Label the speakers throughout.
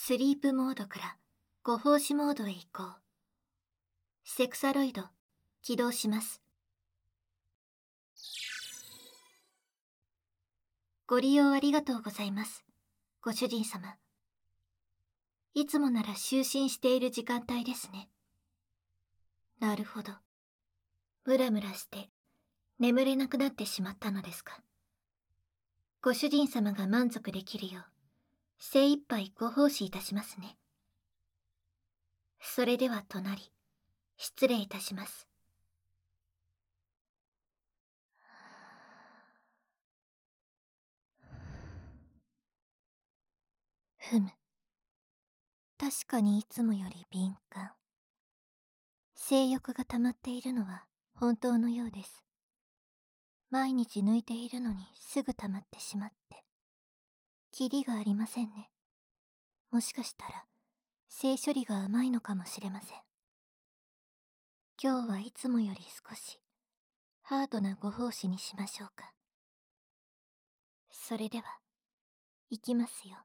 Speaker 1: スリープモードからご奉仕モードへ移行。セクサロイド起動します。ご利用ありがとうございます、ご主人様。いつもなら就寝している時間帯ですね。なるほど。ムラムラして眠れなくなってしまったのですか。ご主人様が満足できるよう精一杯ご奉仕いたしますね。それでは隣、失礼いたします。ふむ。確かにいつもより敏感。性欲が溜まっているのは本当のようです。毎日抜いているのにすぐ溜まってしまって。キリがありませんね。もしかしたら、性処理が甘いのかもしれません。今日はいつもより少し、ハードなご奉仕にしましょうか。それでは、行きますよ。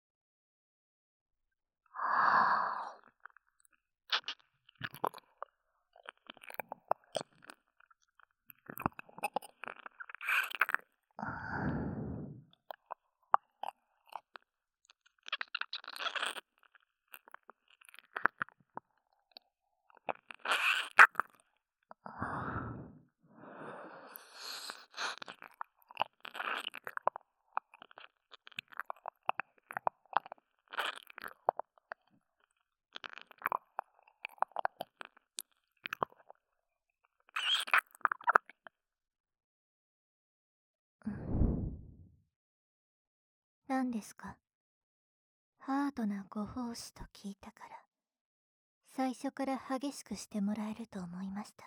Speaker 1: 何ですか？ハードなご奉仕と聞いたから、最初から激しくしてもらえると思いました。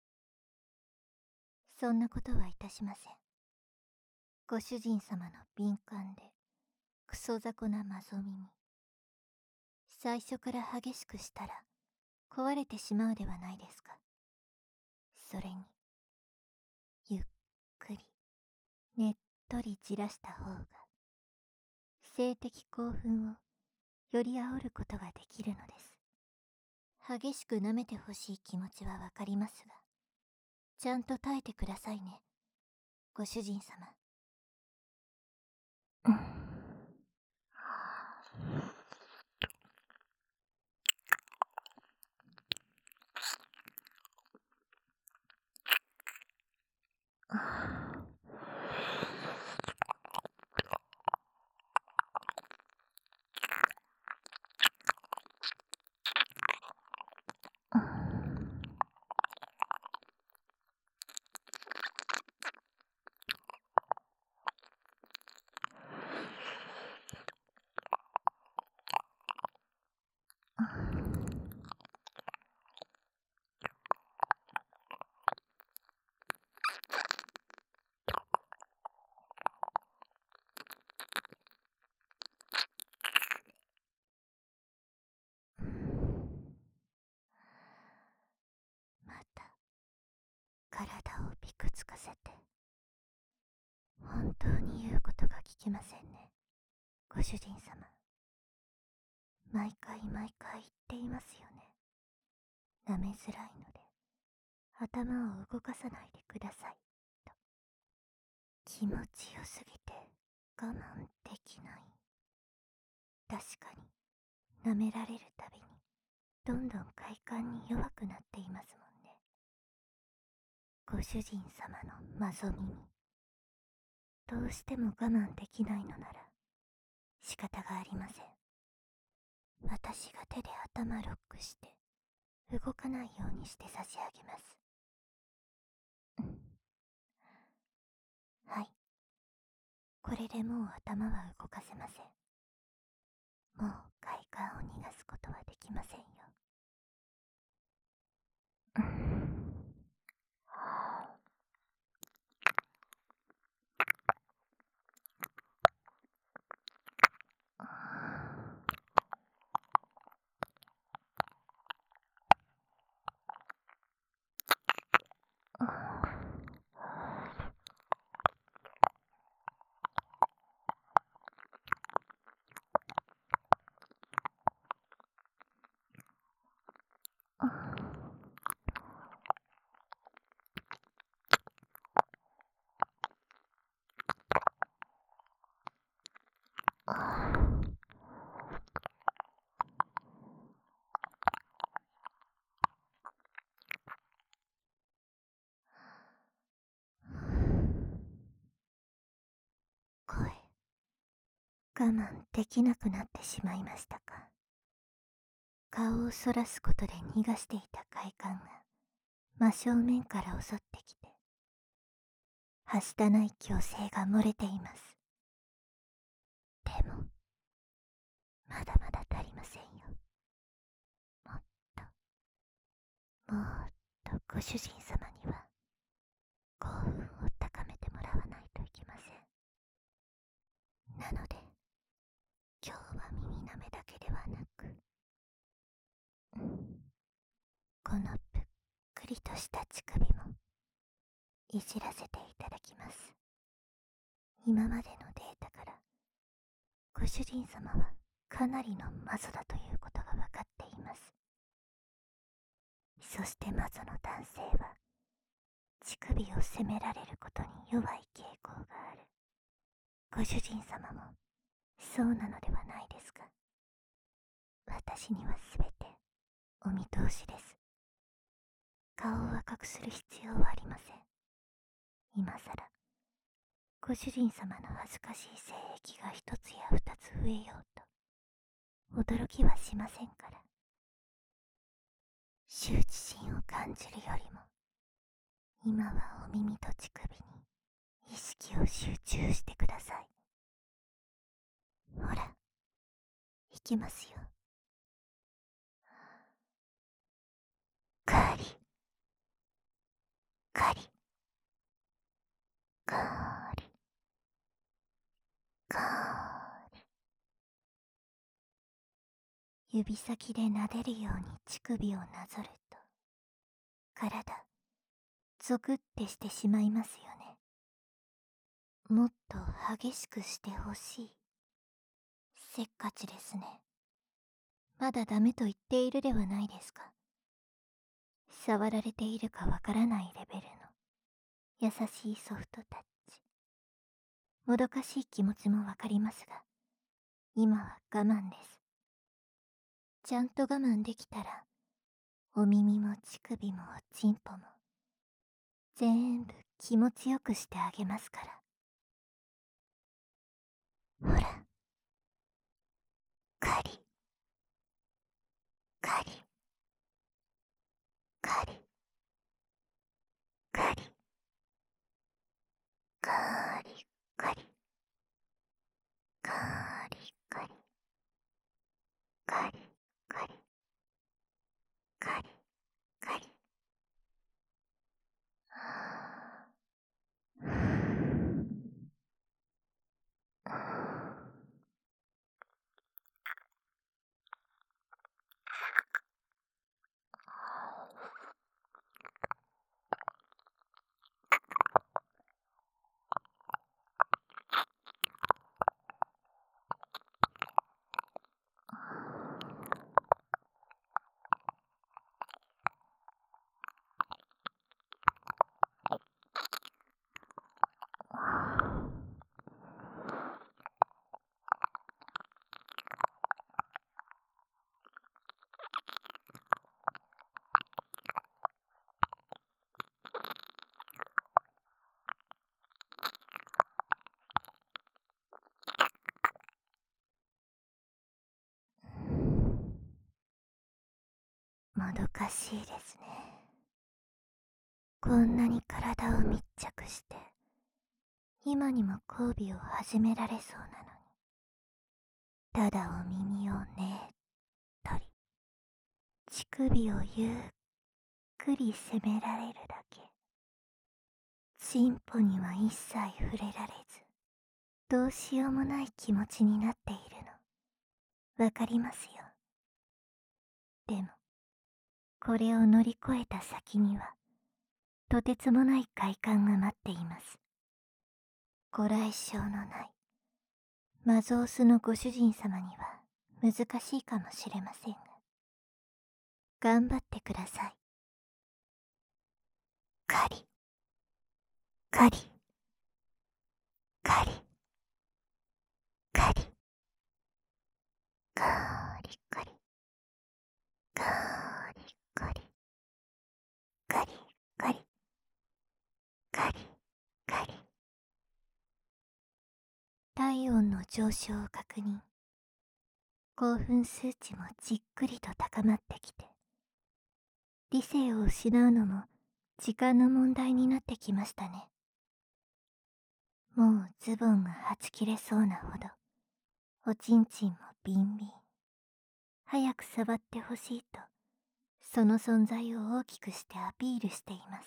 Speaker 1: そんなことはいたしません。ご主人様の敏感で、クソ雑魚なマゾ耳。最初から激しくしたら、壊れてしまうではないですか。それに、ゆっくり、ねっとりじらした方が、性的興奮をより煽ることができるのです。激しく舐めてほしい気持ちはわかりますが、ちゃんと耐えてくださいね、ご主人様。また体をびくつかせて、本当に言うことが聞きませんね、ご主人様。毎回言っていますよね。舐めづらいので頭を動かさないでくださいと。気持ちよすぎて我慢できない。確かに舐められるたびにどんどん快感に弱くなっていますもんね。ご主人様のマゾ耳、どうしても我慢できないのなら仕方がありません。私が手で頭ロックして動かないようにして差し上げます。はい、これでもう頭は動かせません。もう快感を逃がすことはできませんよ。 我慢できなくなってしまいましたか。顔をそらすことで逃がしていた快感が真正面から襲ってきて、はしたない強制が漏れています。でもまだまだ足りませんよ。もっともっとご主人様には幸運を高めてもらわないといけません。なので今日は耳なめだけではなく、このぷっくりとした乳首もいじらせていただきます。今までのデータからご主人様はかなりの魔女だということが分かっています。そして魔女の男性は乳首を責められることに弱い傾向がある。ご主人様もそうなのではないですか。私にはすべてお見通しです。顔を赤くする必要はありません。今さらご主人様の恥ずかしい性癖が一つや二つ増えようと驚きはしませんから。羞恥心を感じるよりも今はお耳と乳首に意識を集中してください。ほら、いきますよ。カリカリカリカリ。指先で撫でるように乳首をなぞると体ゾクってしてしまいますよね。もっと激しくしてほしい。せっかちですね。まだダメと言っているではないですか。触られているかわからないレベルの優しいソフトタッチ。もどかしい気持ちもわかりますが、今は我慢です。ちゃんと我慢できたら、お耳も乳首もおちんぽも全部気持ちよくしてあげますから。ほら、カリカリカリカリカリカリカリカリカリカリカリカリ。もどかしいですね。こんなに体を密着して今にも交尾を始められそうなのに、ただお耳をねっとり乳首をゆっくり責められるだけ。チンポには一切触れられず、どうしようもない気持ちになっているのわかりますよ。でもこれを乗り越えた先にはとてつもない快感が待っています。ご来性のないマゾースのご主人様には難しいかもしれませんが、頑張ってください。カリカリカリカリカリカリカリカリカリカリカリカリ。体温の上昇を確認。興奮数値もじっくりと高まってきて、理性を失うのも時間の問題になってきましたね。もうズボンがはち切れそうなほど、おちんちんもビンビン。早く触ってほしいと、その存在を大きくしてアピールしています。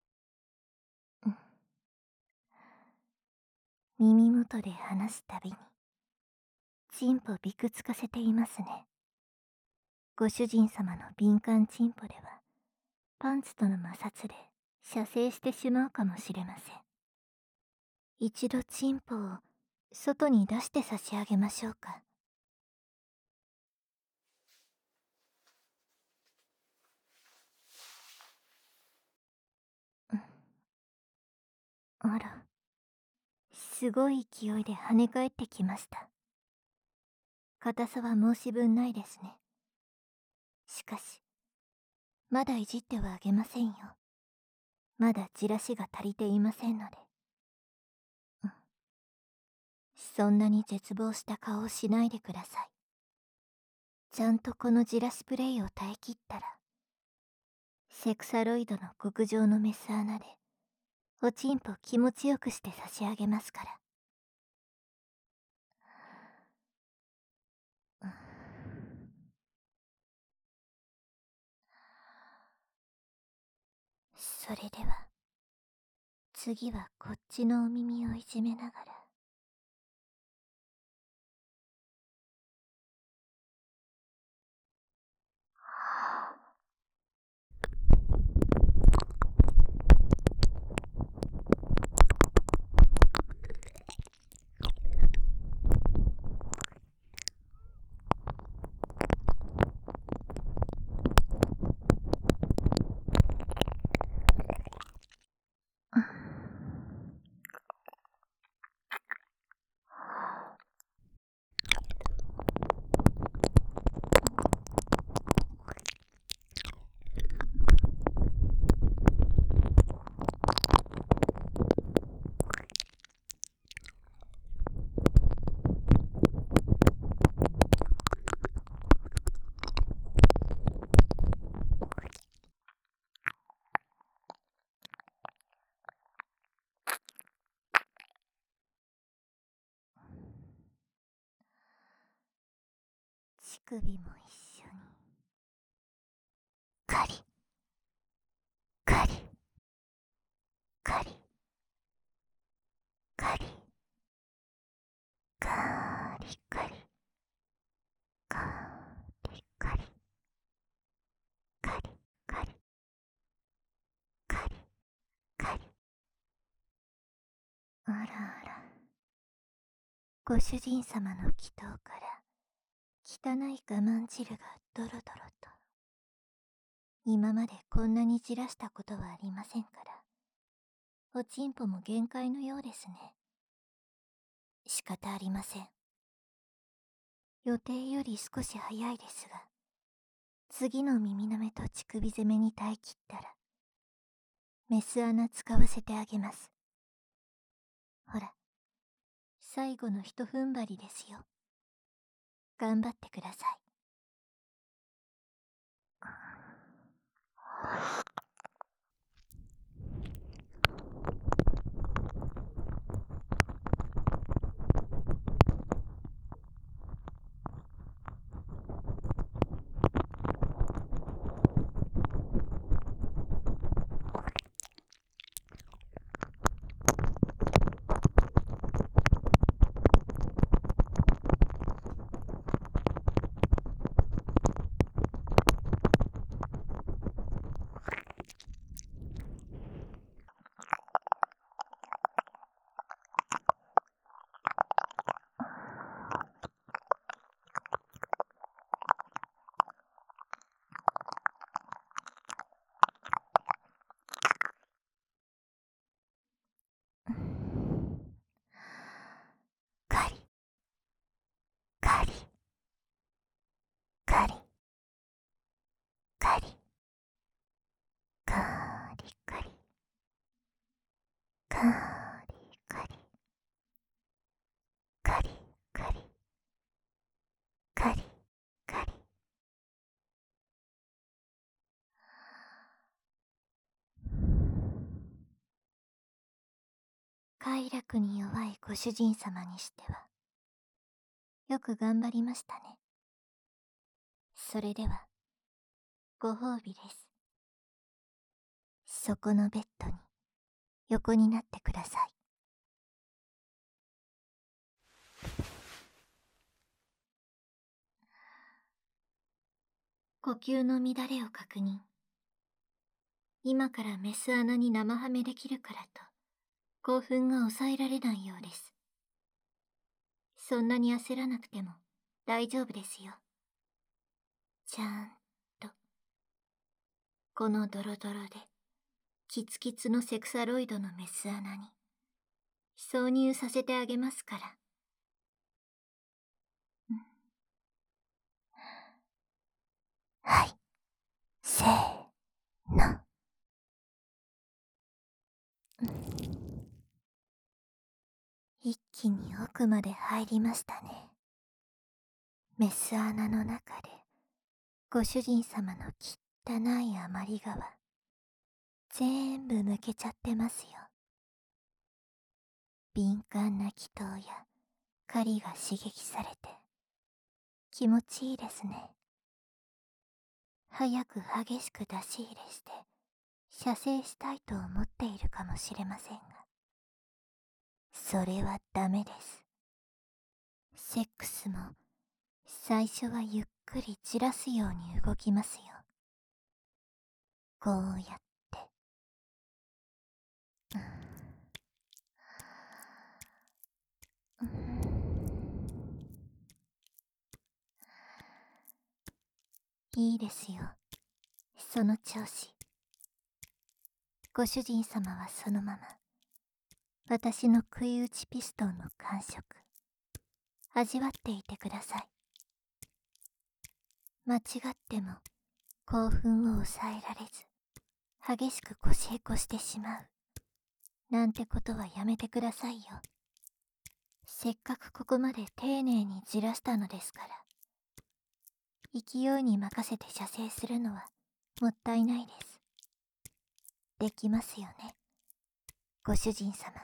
Speaker 1: 耳元で話すたびに、チンポびくつかせていますね。ご主人様の敏感チンポでは、パンツとの摩擦で射精してしまうかもしれません。一度チンポを外に出して差し上げましょうか。あら、すごい勢いで跳ね返ってきました。硬さは申し分ないですね。しかし、まだいじってはあげませんよ。まだじらしが足りていませんので。そんなに絶望した顔をしないでください。ちゃんとこのじらしプレイを耐え切ったら、セクサロイドの極上のメス穴で、おちんぽ気持ちよくして差し上げますから。それでは、次はこっちのお耳をいじめながら。乳首も一緒に。カリカリカリカリカリカリカリカリカリカリカリカリ。あらあら、ご主人様の祈祷から汚い我慢汁がドロドロと。今までこんなにじらしたことはありませんから、おちんぽも限界のようですね。仕方ありません。予定より少し早いですが、次の耳の目と乳首攻めに耐え切ったら、メス穴使わせてあげます。ほら、最後の一踏ん張りですよ。頑張ってください。 快楽に弱いご主人様にしては、よく頑張りましたね。それでは、ご褒美です。そこのベッドに横になってください。呼吸の乱れを確認。今からメス穴に生ハメできるからと、興奮が抑えられないようです。そんなに焦らなくても大丈夫ですよ。ちゃんと。このドロドロで、キツキツのセクサロイドのメス穴に、挿入させてあげますから。はい。せーの。一気に奥まで入りましたね。メス穴の中で、ご主人様の汚い余り川、全部抜けちゃってますよ。敏感な気筒や針が刺激されて、気持ちいいですね。早く激しく出し入れして、射精したいと思っているかもしれませんが、それはダメです。セックスも、最初はゆっくりじらすように動きますよ。こうやって。いいですよ。その調子。ご主人様はそのまま、私の食い打ちピストンの感触、味わっていてください。間違っても興奮を抑えられず、激しく腰へこしてしまう。なんてことはやめてくださいよ。せっかくここまで丁寧にじらしたのですから。勢いに任せて射精するのはもったいないです。できますよね、ご主人様。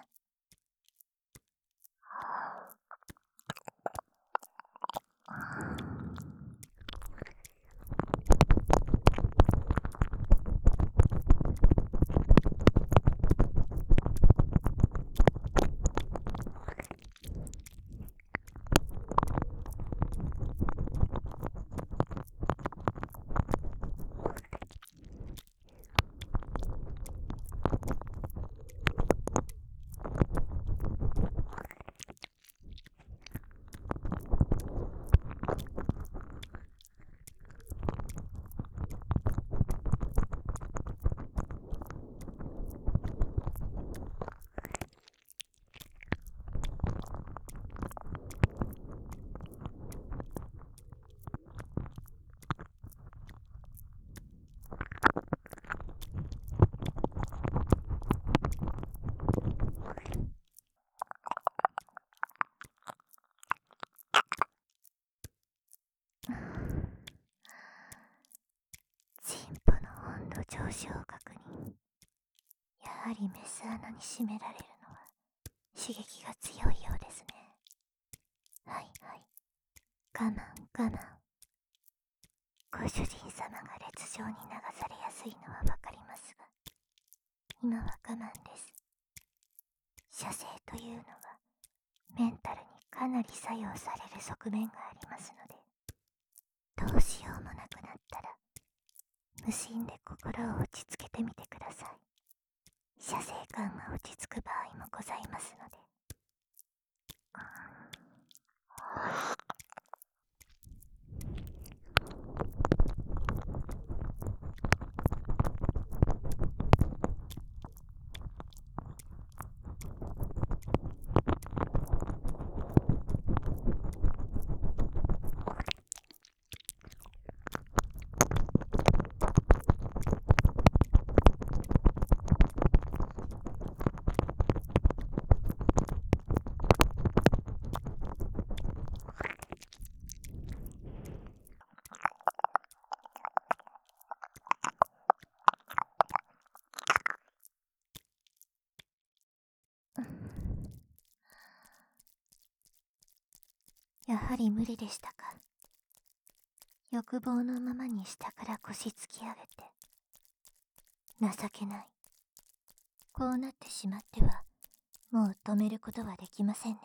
Speaker 1: チンポの温度上昇を確認。やはりメス穴に締められるのは刺激が強いようですね。はいはい。我慢我慢。ご主人様が劣情に流されやすいのはわかりますが、今は我慢です。射精というのはメンタルにかなり作用される側面がありますので、どうしようもなくなったら無心で心を落ち着けてみてください。射精感が落ち着く場合もございますので。 はり無理でしたか。欲望のままに下から腰突き上げて。情けない。こうなってしまっては、もう止めることはできませんね。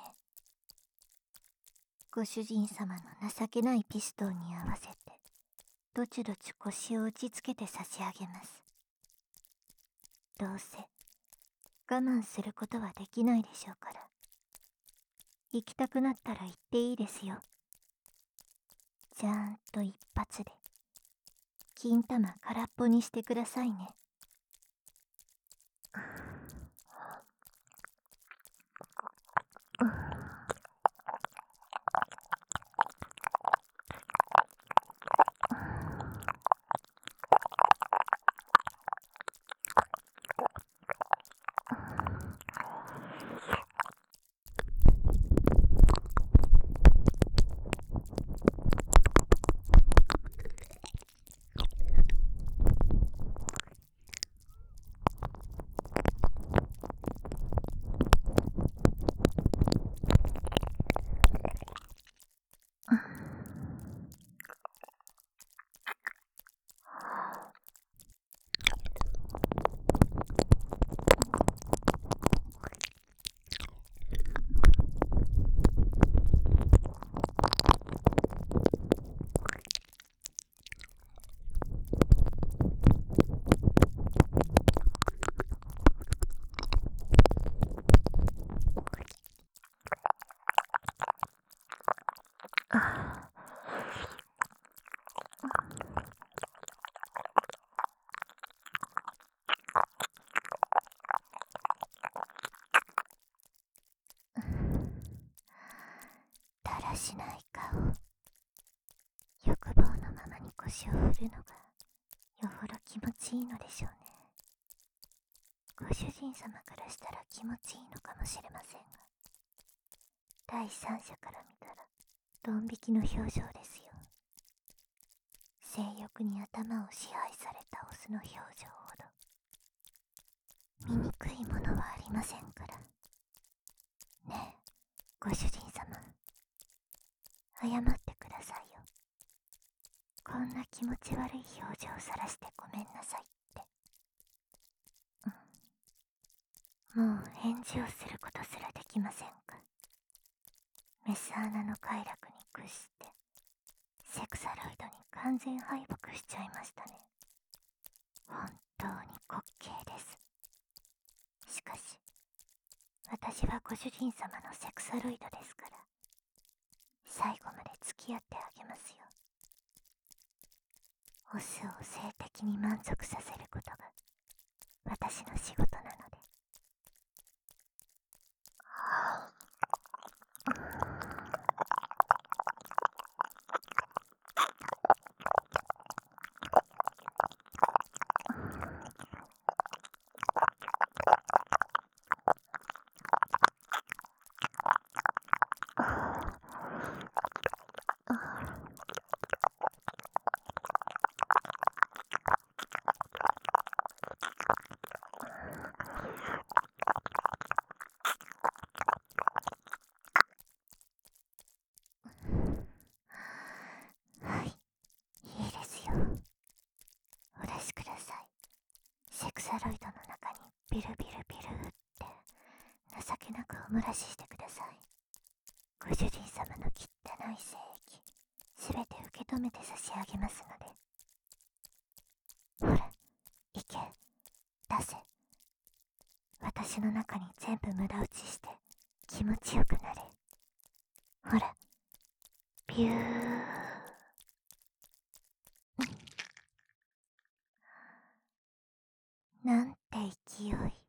Speaker 1: ご主人様の情けないピストンに合わせて、どちどち腰を打ちつけて差し上げます。どうせ、我慢することはできないでしょうから。行きたくなったら行っていいですよ。ちゃんと一発で、金玉空っぽにしてくださいね。だらしない顔。欲望のままに腰を振るのがよほど気持ちいいのでしょうね。ご主人様からしたら気持ちいいのかもしれませんが、第三者から見たらドン引きの表情ですよ。性欲に頭を支配されたオスの表情ほど醜いものはありませんから。ねえ、ご主人様、謝ってくださいよ。こんな気持ち悪い表情をさらしてごめんなさいって。もう返事をすることすらできませんか。メス穴の快楽に屈してセクサロイドに完全敗北しちゃいましたね。本当に滑稽です。しかし私はご主人様のセクサロイドですから、最後まで付き合ってあげますよ。オスを性的に満足させることが私の仕事なので。はい、いいですよ。お出しください。セクサロイドの中にビルビルビルって情けなくお漏らししてください。ご主人様の汚い精液すべて受け止めて差し上げますので。ほら、行け、出せ。私の中に全部無駄打ちして気持ちよくなれ。ほら、ビュー。なんて勢い。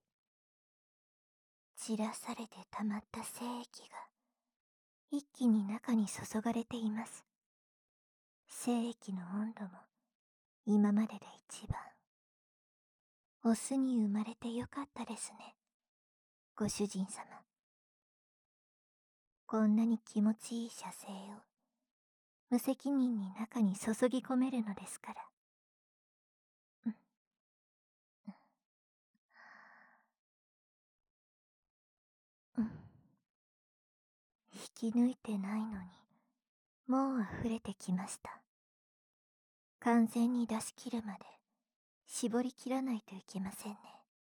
Speaker 1: 散らされて溜まった精液が一気に中に注がれています。精液の温度も今までで一番。オスに生まれてよかったですね、ご主人様。こんなに気持ちいい射精を無責任に中に注ぎ込めるのですから。引き抜いてないのにもう溢れてきました。完全に出し切るまで絞り切らないといけませんね。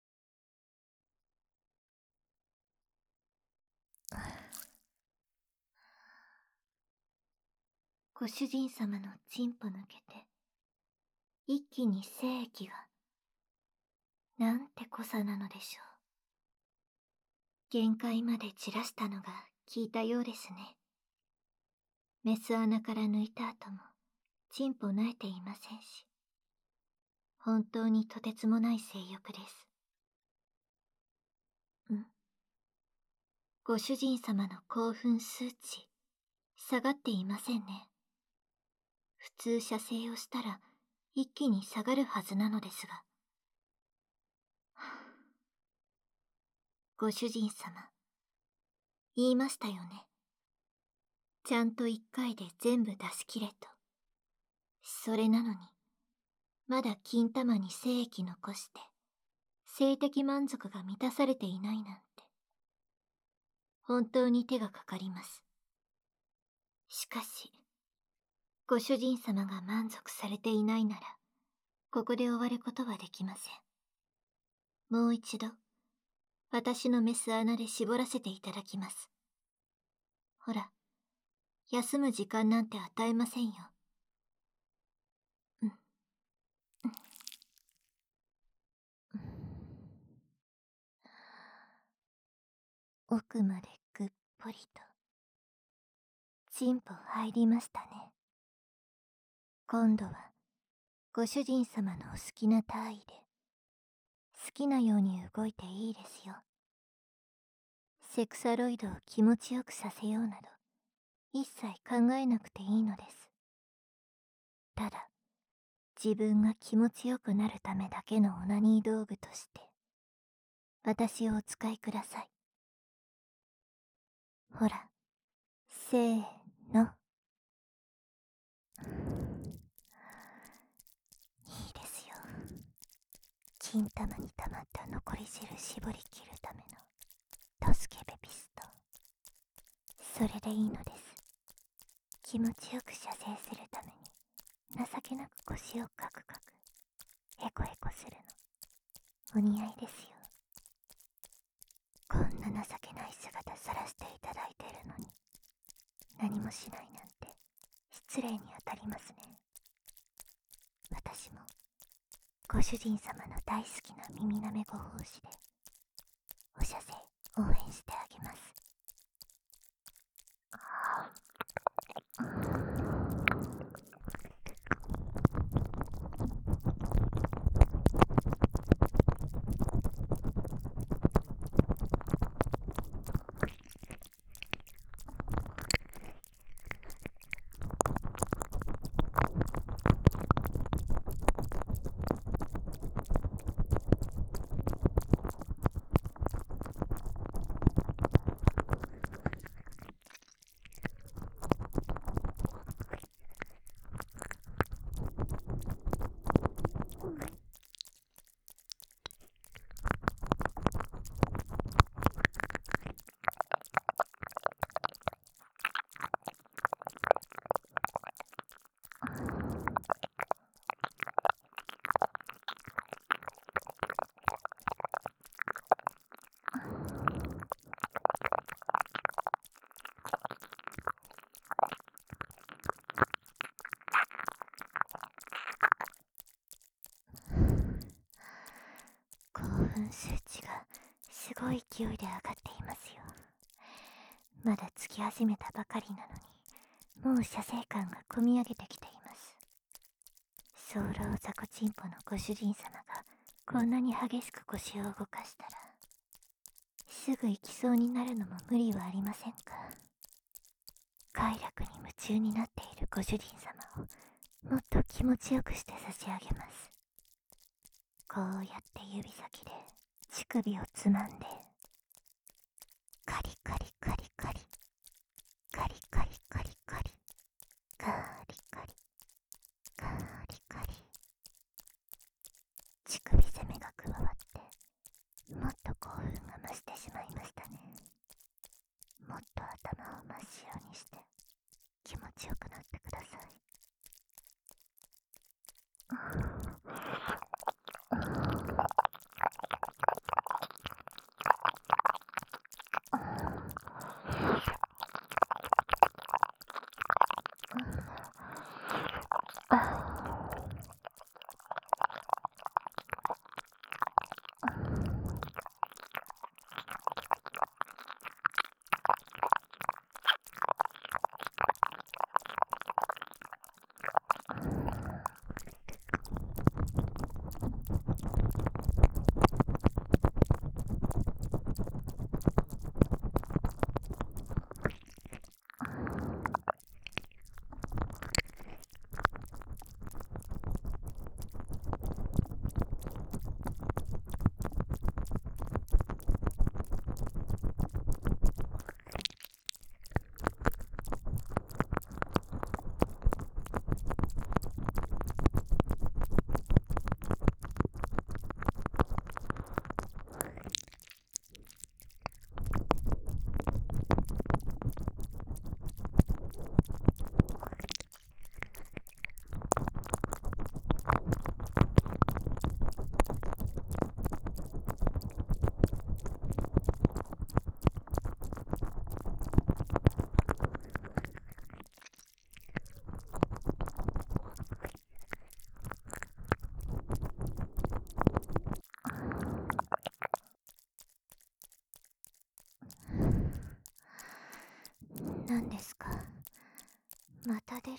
Speaker 1: ご主人様のチンポ抜けて一気に精液が、なんて濃さなのでしょう。限界まで散らしたのが効いたようですね。メス穴から抜いた後もチンポ萎えていませんし、本当にとてつもない性欲です。ご主人様の興奮数値、下がっていませんね。普通射精をしたら一気に下がるはずなのですが。ご主人様、言いましたよね。ちゃんと一回で全部出し切れと。それなのに、まだ金玉に精液残して、性的満足が満たされていないなんて。本当に手がかかります。しかし、ご主人様が満足されていないなら、ここで終わることはできません。もう一度、私のメス穴で絞らせていただきます。ほら、休む時間なんて与えませんよ。奥までぐっぽりとチンポ入りましたね。今度はご主人様のお好きな体位で好きなように動いていいですよ。セクサロイドを気持ちよくさせようなど一切考えなくていいのです。ただ自分が気持ちよくなるためだけのオナニー道具として私をお使いください。ほら、せーの。いいですよ。金玉に溜まった残り汁絞り切るためのトスケベピストン。それでいいのです。気持ちよく射精するために情けなく腰をカクカクヘコヘコするのお似合いですよ。こんな情けない姿さらしていただいてるのに何もしないなんて失礼に当たりますね。私もご主人様の大好きな耳なめご奉仕でお射精応援してあげます。興奮数値がすごい勢いで上がっていますよ。まだつき始めたばかりなのにもう射精感がこみ上げてきています。早漏雑魚チンポのご主人様がこんなに激しく腰を動かしたらすぐ行きそうになるのも無理はありませんか。快楽に夢中になっているご主人様をもっと気持ちよくして差し上げます。こうやって指先で乳首をつまんでカリカリカリカリカリカリカリカリカリカリカリカリ乳首攻めが加わってもっと興奮が増してしまいましたね。もっと頭を真っ白にして気持ちよくなっ何ですか？また出る。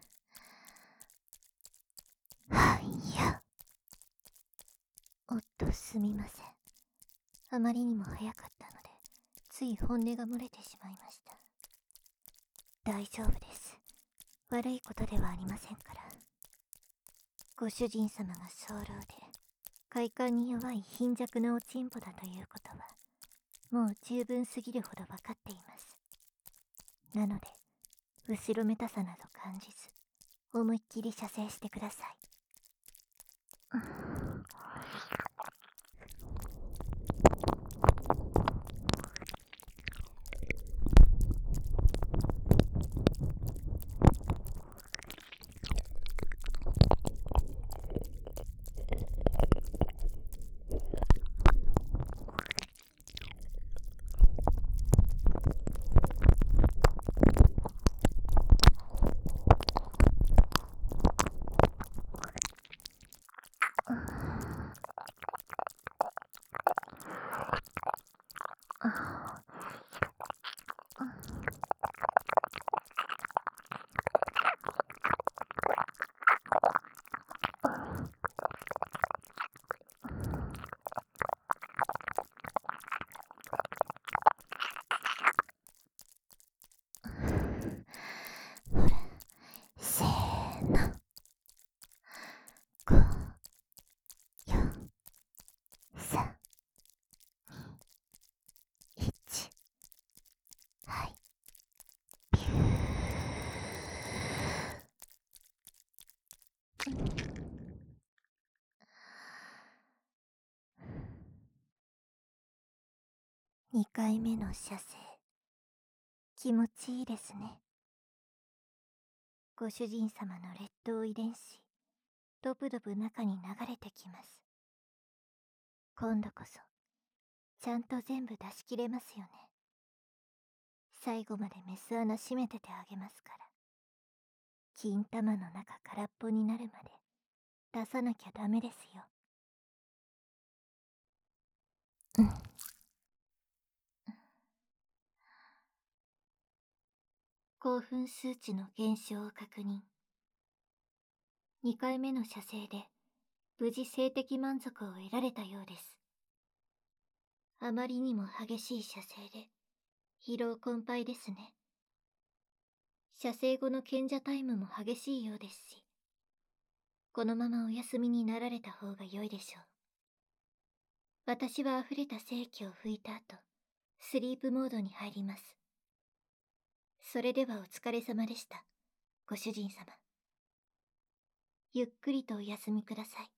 Speaker 1: いや。おっと、すみません。あまりにも早かったので、つい本音が漏れてしまいました。大丈夫です。悪いことではありませんから。ご主人様が早漏で、快感に弱い貧弱なおちんぽだということは、もう十分すぎるほどわかっています。なので、後ろめたさなど感じず、思いっきり射精してください。ほら、せーの。5、4、3、1。はい。ピュー。2回目の射精、気持ちいいですね。ご主人様の劣等遺伝子、ドブドブ中に流れてきます。今度こそ、ちゃんと全部出し切れますよね。最後までメス穴閉めててあげますから。金玉の中空っぽになるまで、出さなきゃダメですよ。うん。興奮数値の減少を確認。2回目の射精で、無事性的満足を得られたようです。あまりにも激しい射精で、疲労困憊ですね。射精後の賢者タイムも激しいようですし、このままお休みになられた方が良いでしょう。私は溢れた精気を拭いた後、スリープモードに入ります。それではお疲れ様でした、ご主人様。ゆっくりとお休みください。